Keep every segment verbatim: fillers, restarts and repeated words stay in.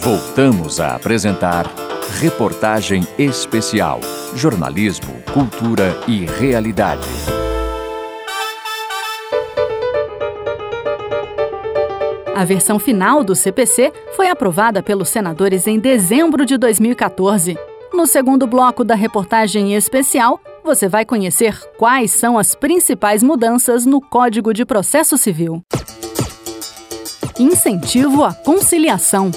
Voltamos a apresentar Reportagem Especial. Jornalismo, cultura e realidade. A versão final do C P C foi aprovada pelos senadores em dezembro de dois mil e quatorze. No segundo bloco da reportagem especial, você vai conhecer quais são as principais mudanças no Código de Processo Civil. Incentivo à conciliação.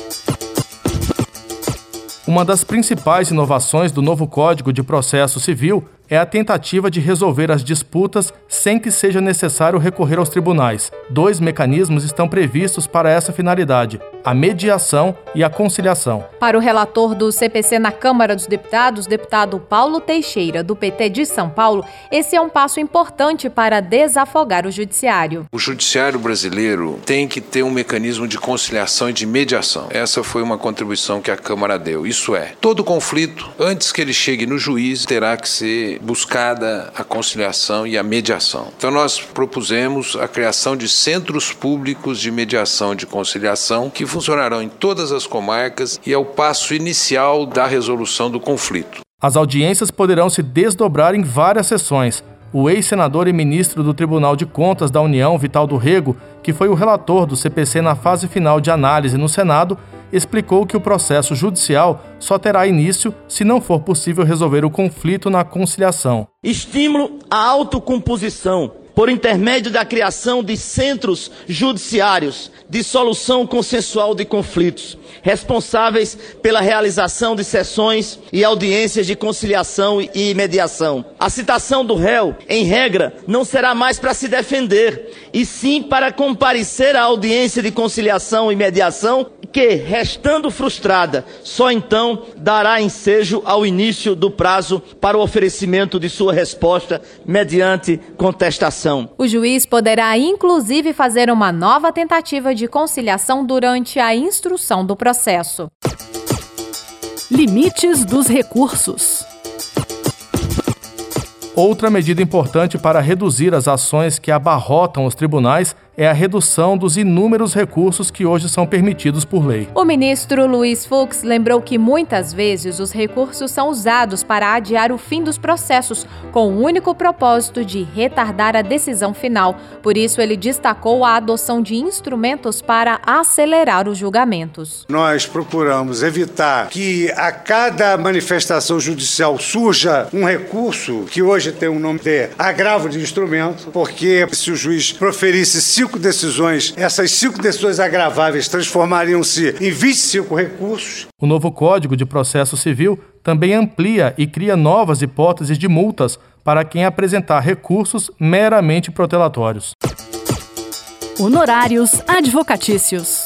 Uma das principais inovações do novo Código de Processo Civil é a tentativa de resolver as disputas sem que seja necessário recorrer aos tribunais. Dois mecanismos estão previstos para essa finalidade: a mediação e a conciliação. Para o relator do C P C na Câmara dos Deputados, deputado Paulo Teixeira, do P T de São Paulo, esse é um passo importante para desafogar o judiciário. O judiciário brasileiro tem que ter um mecanismo de conciliação e de mediação. Essa foi uma contribuição que a Câmara deu. Isso é, todo conflito, antes que ele chegue no juiz, terá que ser buscada a conciliação e a mediação. Então nós propusemos a criação de centros públicos de mediação e de conciliação que funcionarão em todas as comarcas e é o passo inicial da resolução do conflito. As audiências poderão se desdobrar em várias sessões. O ex-senador e ministro do Tribunal de Contas da União, Vital do Rego, que foi o relator do C P C na fase final de análise no Senado, explicou que o processo judicial só terá início se não for possível resolver o conflito na conciliação. Estímulo à autocomposição por intermédio da criação de centros judiciários de solução consensual de conflitos, responsáveis pela realização de sessões e audiências de conciliação e mediação. A citação do réu, em regra, não será mais para se defender, e sim para comparecer à audiência de conciliação e mediação, que, restando frustrada, só então dará ensejo ao início do prazo para o oferecimento de sua resposta mediante contestação. O juiz poderá, inclusive, fazer uma nova tentativa de conciliação durante a instrução do processo. Limites dos recursos. Outra medida importante para reduzir as ações que abarrotam os tribunais é a redução dos inúmeros recursos que hoje são permitidos por lei. O ministro Luiz Fux lembrou que muitas vezes os recursos são usados para adiar o fim dos processos, com o único propósito de retardar a decisão final. Por isso, ele destacou a adoção de instrumentos para acelerar os julgamentos. Nós procuramos evitar que a cada manifestação judicial surja um recurso que hoje tem o um nome de agravo de instrumento, porque se o juiz proferisse cinco decisões, essas cinco decisões agraváveis transformariam-se em vinte e cinco recursos. O novo Código de Processo Civil também amplia e cria novas hipóteses de multas para quem apresentar recursos meramente protelatórios. Honorários advocatícios.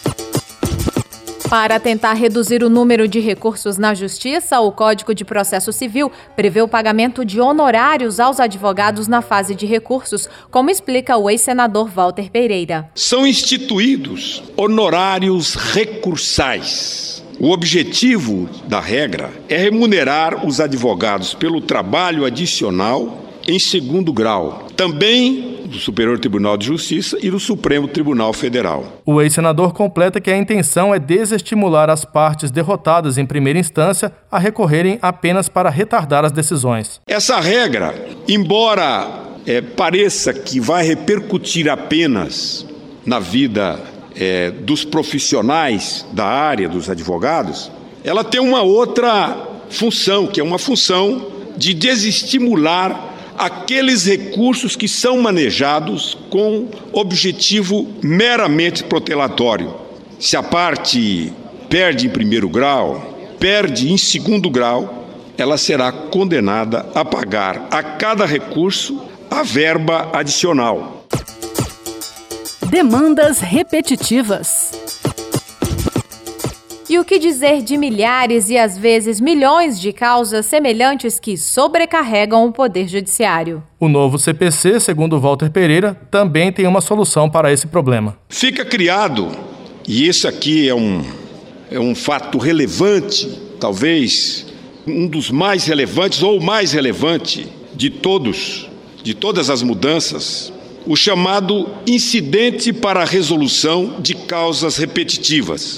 Para tentar reduzir o número de recursos na Justiça, o Código de Processo Civil prevê o pagamento de honorários aos advogados na fase de recursos, como explica o ex-senador Walter Pereira. São instituídos honorários recursais. O objetivo da regra é remunerar os advogados pelo trabalho adicional em segundo grau, também do Superior Tribunal de Justiça e do Supremo Tribunal Federal. O ex-senador completa que a intenção é desestimular as partes derrotadas em primeira instância a recorrerem apenas para retardar as decisões. Essa regra, embora é, pareça que vai repercutir apenas na vida é, dos profissionais da área dos advogados, ela tem uma outra função, que é uma função de desestimular aqueles recursos que são manejados com objetivo meramente protelatório. Se a parte perde em primeiro grau, perde em segundo grau, ela será condenada a pagar a cada recurso a verba adicional. Demandas repetitivas. E o que dizer de milhares e às vezes milhões de causas semelhantes que sobrecarregam o Poder Judiciário? O novo C P C, segundo Walter Pereira, também tem uma solução para esse problema. Fica criado, e isso aqui é um, é um fato relevante, talvez um dos mais relevantes ou o mais relevante de todos, de todas as mudanças, o chamado incidente para a resolução de causas repetitivas.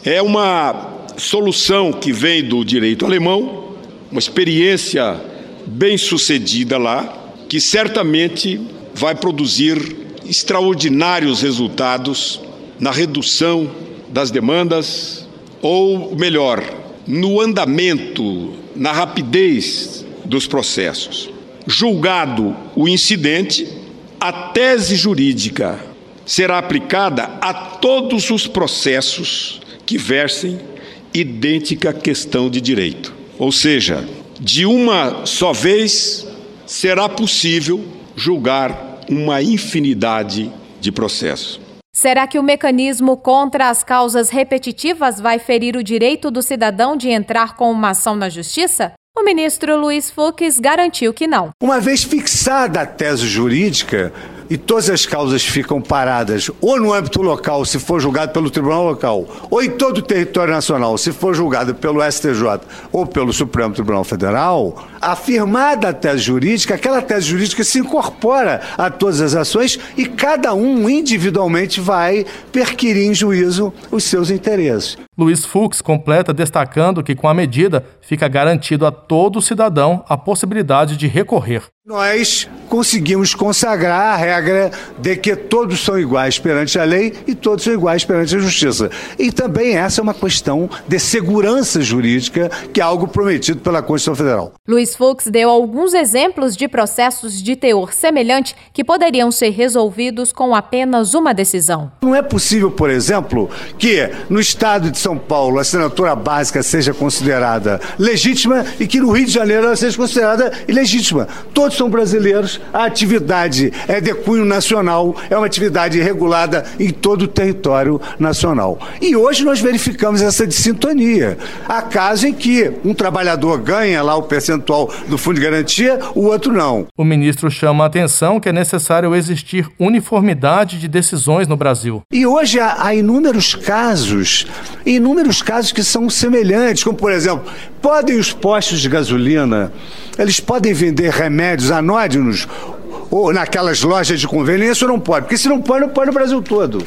É uma solução que vem do direito alemão, uma experiência bem sucedida lá, que certamente vai produzir extraordinários resultados na redução das demandas, ou melhor, no andamento, na rapidez dos processos. Julgado o incidente, a tese jurídica será aplicada a todos os processos que versem idêntica questão de direito. Ou seja, de uma só vez será possível julgar uma infinidade de processos. Será que o mecanismo contra as causas repetitivas vai ferir o direito do cidadão de entrar com uma ação na justiça? O ministro Luiz Fux garantiu que não. Uma vez fixada a tese jurídica e todas as causas ficam paradas ou no âmbito local, se for julgado pelo Tribunal Local, ou em todo o território nacional, se for julgado pelo S T J ou pelo Supremo Tribunal Federal, afirmada a tese jurídica, aquela tese jurídica se incorpora a todas as ações e cada um individualmente vai perquirir em juízo os seus interesses. Luiz Fux completa destacando que com a medida fica garantido a todo cidadão a possibilidade de recorrer. Nós conseguimos consagrar a regra de que todos são iguais perante a lei e todos são iguais perante a justiça. E também essa é uma questão de segurança jurídica, que é algo prometido pela Constituição Federal. Luiz Fux deu alguns exemplos de processos de teor semelhante que poderiam ser resolvidos com apenas uma decisão. Não é possível, por exemplo, que no estado de São Paulo a assinatura básica seja considerada legítima e que no Rio de Janeiro ela seja considerada ilegítima. Todos são brasileiros, a atividade é de cunho nacional, é uma atividade regulada em todo o território nacional. E hoje nós verificamos essa dissintonia. Há casos em que um trabalhador ganha lá o percentual do fundo de garantia, o outro não. O ministro chama a atenção que é necessário existir uniformidade de decisões no Brasil. E hoje há, há inúmeros casos, inúmeros casos que são semelhantes, como por exemplo, podem os postos de gasolina, eles podem vender remédios anódinos ou naquelas lojas de conveniência ou não pode? Porque se não pode, não pode no Brasil todo.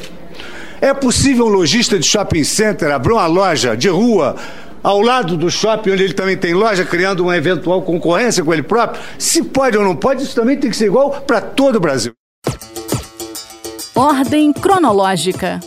É possível um lojista de shopping center abrir uma loja de rua ao lado do shopping, onde ele também tem loja, criando uma eventual concorrência com ele próprio? Se pode ou não pode, isso também tem que ser igual para todo o Brasil. Ordem cronológica.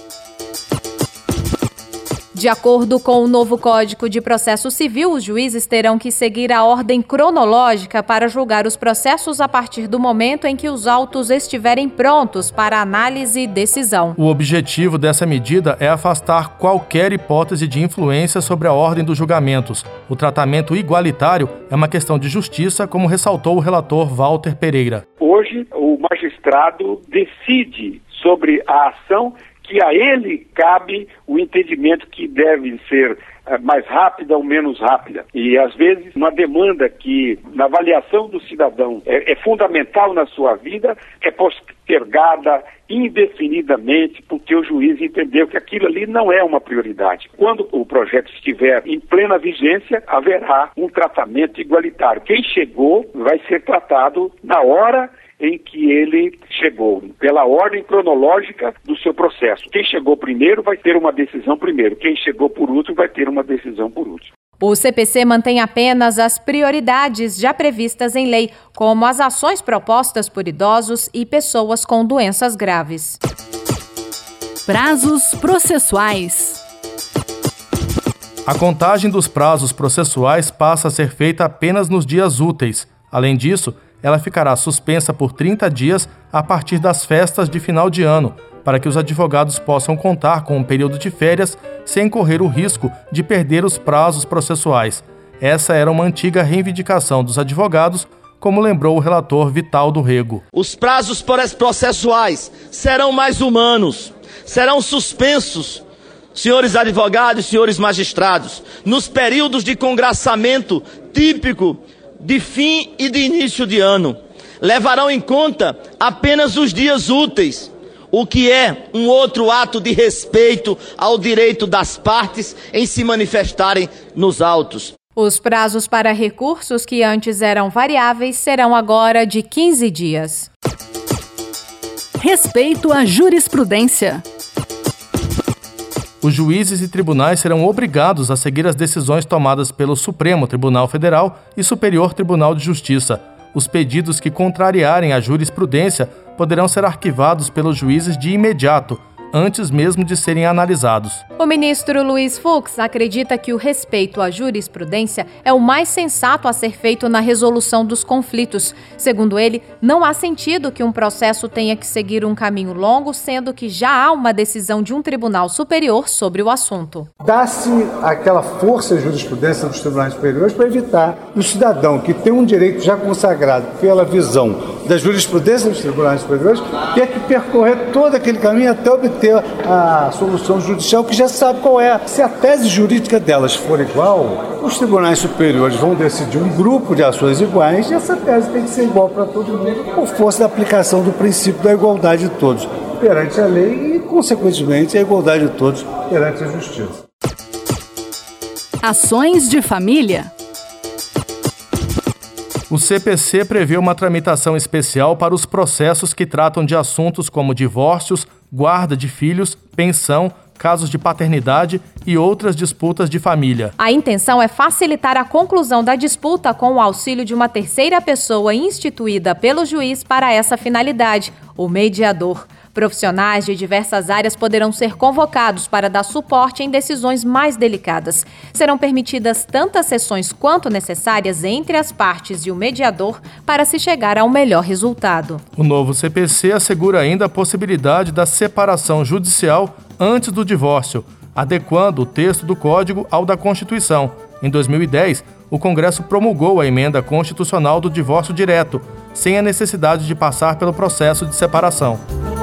De acordo com o novo Código de Processo Civil, os juízes terão que seguir a ordem cronológica para julgar os processos a partir do momento em que os autos estiverem prontos para análise e decisão. O objetivo dessa medida é afastar qualquer hipótese de influência sobre a ordem dos julgamentos. O tratamento igualitário é uma questão de justiça, como ressaltou o relator Walter Pereira. Hoje, o magistrado decide sobre a ação que a ele cabe o entendimento que deve ser mais rápida ou menos rápida. E, às vezes, uma demanda que, na avaliação do cidadão, é, é fundamental na sua vida, é postergada indefinidamente porque o juiz entendeu que aquilo ali não é uma prioridade. Quando o projeto estiver em plena vigência, haverá um tratamento igualitário. Quem chegou vai ser tratado na hora em que ele chegou, pela ordem cronológica do seu processo. Quem chegou primeiro vai ter uma decisão primeiro, quem chegou por último vai ter uma decisão por último. O C P C mantém apenas as prioridades já previstas em lei, como as ações propostas por idosos e pessoas com doenças graves. Prazos processuais. A contagem dos prazos processuais passa a ser feita apenas nos dias úteis. Além disso, ela ficará suspensa por trinta dias a partir das festas de final de ano, para que os advogados possam contar com um período de férias sem correr o risco de perder os prazos processuais. Essa era uma antiga reivindicação dos advogados, como lembrou o relator Vital do Rego. Os prazos processuais serão mais humanos, serão suspensos, senhores advogados, senhores magistrados, nos períodos de congraçamento típico de fim e de início de ano. Levarão em conta apenas os dias úteis, o que é um outro ato de respeito ao direito das partes em se manifestarem nos autos. Os prazos para recursos que antes eram variáveis serão agora de quinze dias. Respeito à jurisprudência. Os juízes e tribunais serão obrigados a seguir as decisões tomadas pelo Supremo Tribunal Federal e Superior Tribunal de Justiça. Os pedidos que contrariarem a jurisprudência poderão ser arquivados pelos juízes de imediato, antes mesmo de serem analisados. O ministro Luiz Fux acredita que o respeito à jurisprudência é o mais sensato a ser feito na resolução dos conflitos. Segundo ele, não há sentido que um processo tenha que seguir um caminho longo, sendo que já há uma decisão de um tribunal superior sobre o assunto. Dá-se aquela força à jurisprudência dos tribunais superiores para evitar que o cidadão que tem um direito já consagrado pela visão da jurisprudência dos tribunais superiores tenha que percorrer todo aquele caminho até obter ter a solução judicial que já sabe qual é. Se a tese jurídica delas for igual, os tribunais superiores vão decidir um grupo de ações iguais e essa tese tem que ser igual para todo mundo por força da aplicação do princípio da igualdade de todos perante a lei e, consequentemente, a igualdade de todos perante a justiça. Ações de família. O C P C prevê uma tramitação especial para os processos que tratam de assuntos como divórcios, guarda de filhos, pensão, casos de paternidade e outras disputas de família. A intenção é facilitar a conclusão da disputa com o auxílio de uma terceira pessoa instituída pelo juiz para essa finalidade, o mediador. Profissionais de diversas áreas poderão ser convocados para dar suporte em decisões mais delicadas. Serão permitidas tantas sessões quanto necessárias entre as partes e o mediador para se chegar ao melhor resultado. O novo C P C assegura ainda a possibilidade da separação judicial antes do divórcio, adequando o texto do Código ao da Constituição. Em dois mil e dez, o Congresso promulgou a emenda constitucional do divórcio direto, sem a necessidade de passar pelo processo de separação.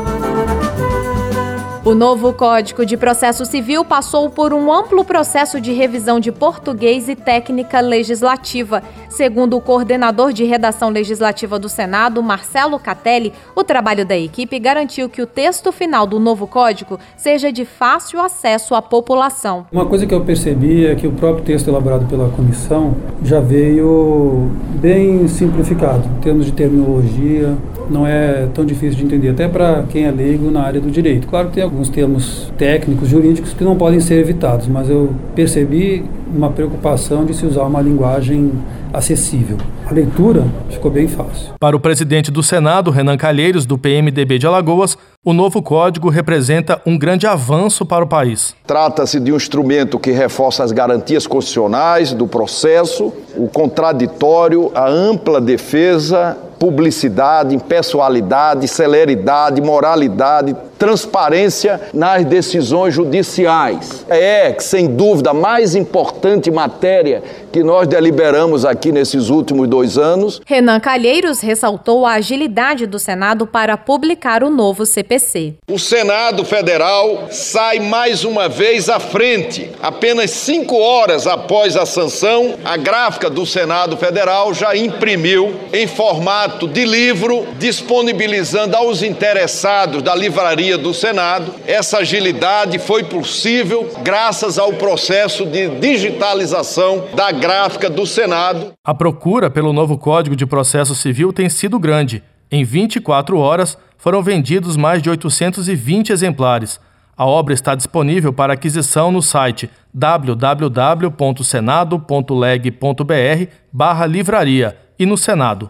O novo Código de Processo Civil passou por um amplo processo de revisão de português e técnica legislativa. Segundo o coordenador de redação legislativa do Senado, Marcelo Catelli, o trabalho da equipe garantiu que o texto final do novo código seja de fácil acesso à população. Uma coisa que eu percebi é que o próprio texto elaborado pela comissão já veio bem simplificado, em termos de terminologia. Não é tão difícil de entender, até para quem é leigo na área do direito. Claro que tem alguns termos técnicos, jurídicos, que não podem ser evitados, mas eu percebi uma preocupação de se usar uma linguagem acessível. A leitura ficou bem fácil. Para o presidente do Senado, Renan Calheiros, do P M D B de Alagoas, o novo código representa um grande avanço para o país. Trata-se de um instrumento que reforça as garantias constitucionais do processo, o contraditório, a ampla defesa, publicidade, impessoalidade, celeridade, moralidade, transparência nas decisões judiciais. É, sem dúvida, a mais importante matéria que nós deliberamos aqui nesses últimos dois anos. Renan Calheiros ressaltou a agilidade do Senado para publicar o novo C P C. O Senado Federal sai mais uma vez à frente. Apenas cinco horas após a sanção, a gráfica do Senado Federal já imprimiu em formato de livro, disponibilizando aos interessados da livraria do Senado. Essa agilidade foi possível graças ao processo de digitalização da gráfica do Senado. A procura pelo novo Código de Processo Civil tem sido grande. Em vinte e quatro horas, foram vendidos mais de oitocentos e vinte exemplares. A obra está disponível para aquisição no site w w w ponto senado ponto leg ponto b r barra livraria e no Senado.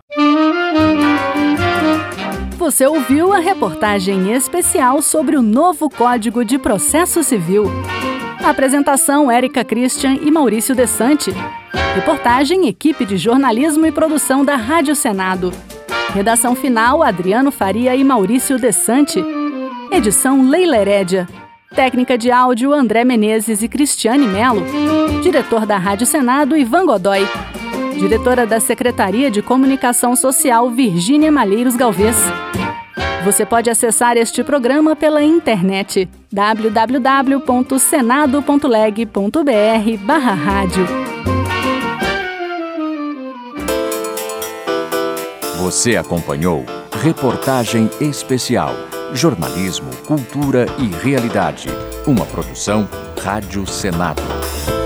Você ouviu a reportagem especial sobre o novo Código de Processo Civil. Apresentação: Érica Christian e Maurício Desante. Reportagem: equipe de jornalismo e produção da Rádio Senado. Redação final: Adriano Faria e Maurício Desante. Edição: Leila Herédia. Técnica de áudio: André Menezes e Cristiane Melo. Diretor da Rádio Senado: Ivan Godoy. Diretora da Secretaria de Comunicação Social: Virgínia Malheiros Galvez. Você pode acessar este programa pela internet w w w ponto senado ponto leg ponto b r barra rádio. Você acompanhou Reportagem Especial, Jornalismo, Cultura e Realidade, uma produção Rádio Senado.